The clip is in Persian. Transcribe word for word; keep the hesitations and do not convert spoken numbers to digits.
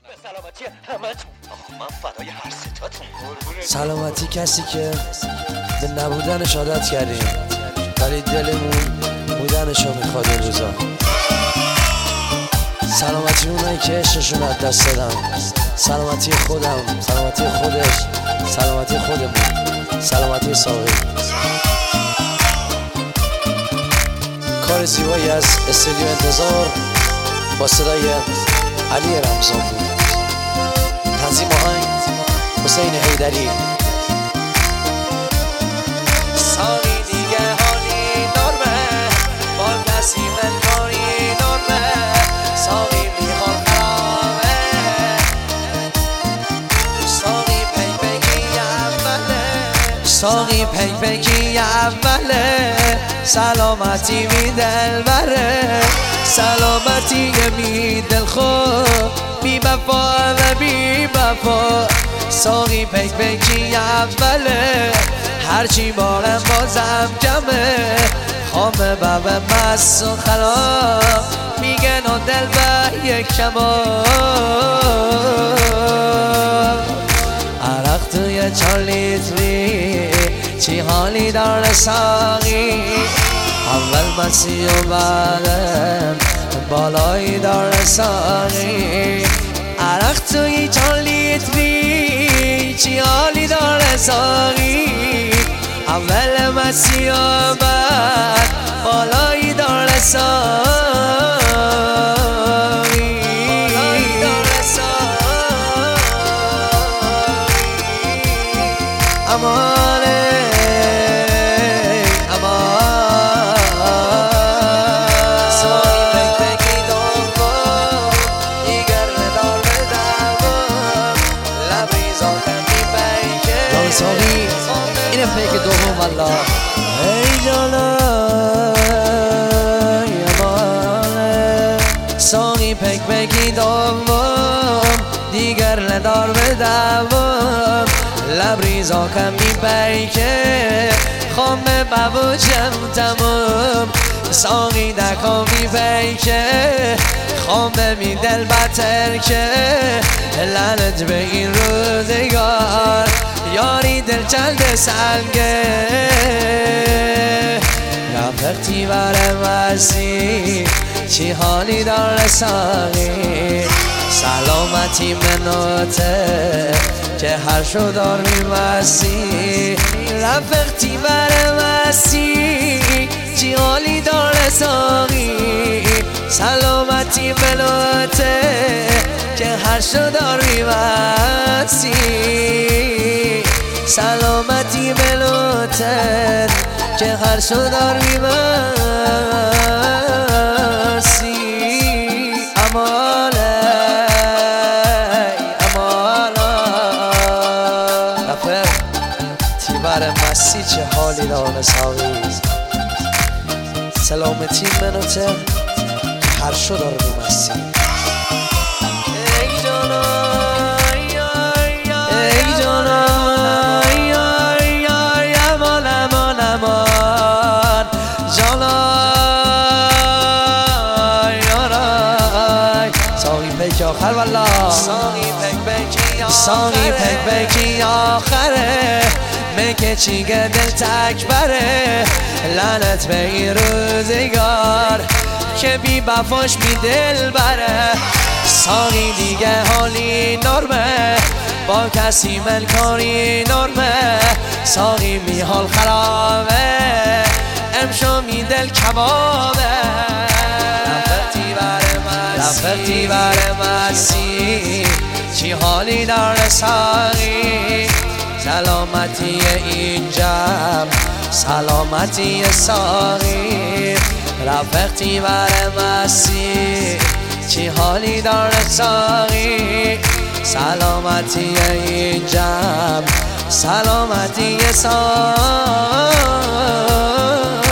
سلامتی همتون. آخ من فدای هر ستاتون. سلامتی کسی که به نبودنش عادت کردیم ولی دلمون بودنشو میخواد این روزا. سلامتی اونایی که عشقشون از دست دادم، سلامتی خودم، سلامتی خودش، سلامتی خودمون، سلامتی ساقی. کار زیبایی از استودیو انتظار با صدای علی رمضان بود. تنظیم آهنگ حسین حیدری. ساقی دیگه حالی نرمه با کسی منکاری نرمه ساقی میخواد خرابه ساقی پی پی اوله ساقی پی پی اوله سلامتی می دل بره سلامتی می دل خود بی وفا و بی وفا ساقی پی پی اوله هرچی بارم بازم کمه خامه بابه مست و خراب میگن و دل به یک کمال عرق توی چار لیتری چی حالی داره ساقی اول مسیح و بعدم بالایی داره ساقی عرق توی چار لیتری چی حالی داره ساقی اول مسیح و بعد بالایی داره ساقی بالایی داره ساقی امانه ساقی اینه پیک دوم والله. ای جانای امانه ساقی پک پکی دوم دیگر ندار به دوم لبریزا کم می پیکه خامه ببوشم تموم ساقی دکا می پیکه خامه می دل بتر که لعنت به این روزگار یاری دل چند سنگه رفتی بر مسیح چی حالی داره ساقی سلامتی منوته که هر شو دار میمسی رفتی بر مسیح چی حالی داره ساقی سلامتی منوته که هر شو دار میمسی سلامتی ملوتن که هر شو دار میمسی اماله اماله رفت تیبر مسی چه حالی داره ساقی سلامتی منوته که هر شو دار میمسی. ای جانا آخر والله ساقی پک پکی آخره ساقی پک پکی آخره مگه چیگه دل تک بره لعنت به این روزگار که بی بفاش بی دل بره ساقی دیگه حالی نرمه با کسی منکاری نرمه ساقی می حال خرابه امشو می دل کبابه رفتی بر مسیح چی حالی داره ساقی سلامتی این جمع سلامتی ساقی رفتی بر مسیح چی حالی داره ساقی سلامتی این جمع سلامتی ساقی